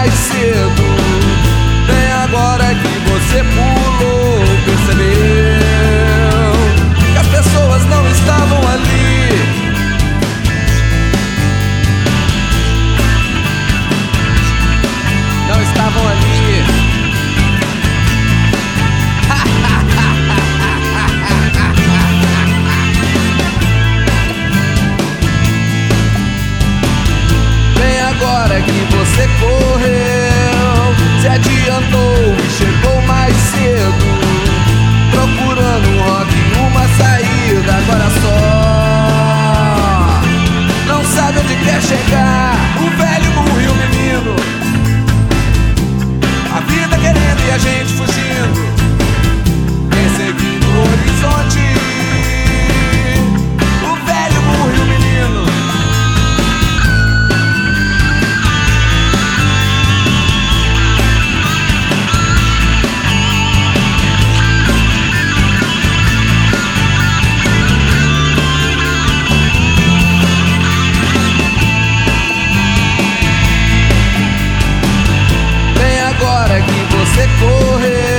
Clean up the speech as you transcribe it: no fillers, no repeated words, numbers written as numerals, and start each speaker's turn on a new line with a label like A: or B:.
A: mais cedo. Bem agora que você pulou, percebeu que as pessoas não estavam ali. Não estavam ali. Agora que você correu, se adiantou e chegou mais cedo, procurando um rock e uma saída. Agora só não sabe onde quer chegar. O velho burro e o menino, a vida querendo e a gente fugindo, perseguindo o horizonte. O velho burro e o menino. Agora que você correu,